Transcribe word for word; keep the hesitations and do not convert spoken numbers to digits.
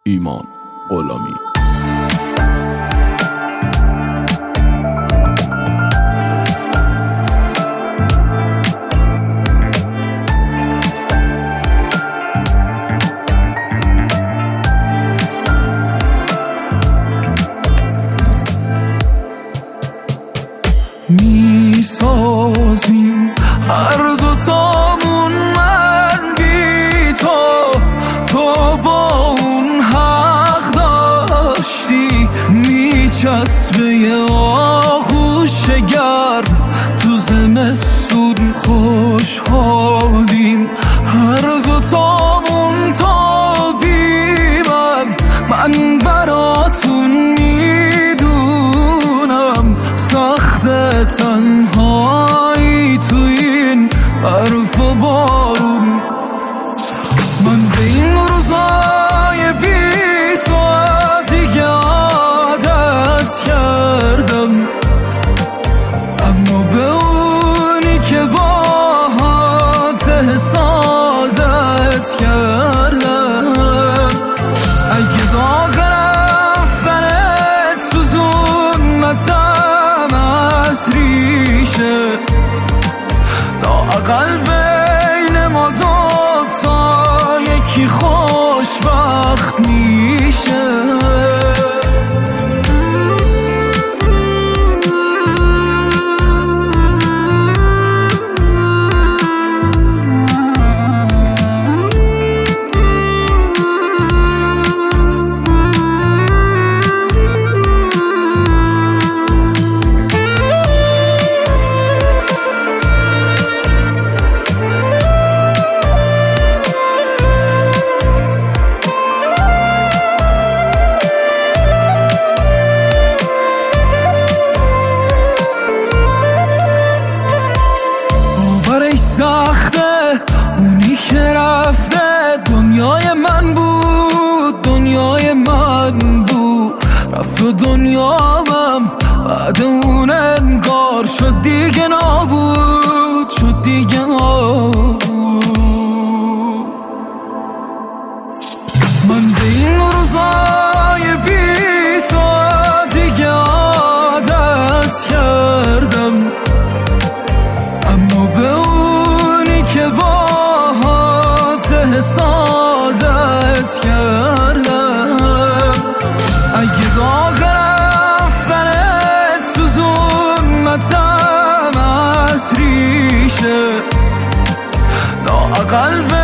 ایمان غلامی. می سازیم هر دوتامون، من بی تو، تو با اون حق داشتی. می چسبه یه آغوش گرم تو زمستون، خوشحالیم هر دوتامون تابیمم. من براتون میدونم سخت تنهایی تو این برف و بارون. من به این روزای بی تو دیگه عادت کردم، اما به اونی که باهات حسادت کردم. اگه داغ رفتنت سوزوندتم از ریشه، لااقل بین ما دوتا یکی خوشبخت میشه. سخته اونی که رفته دنیای من بود، دنیای من بود. رفت و دنیامم بعد اون انگار شد دیگه نابود، شد دیگه نابود. من به این روزای بی تو دیگه عادت کردم، اما به اونی که باهات حسادت کردم. اگه داغ رفتنت سوزوندتم از ریشه، لااقل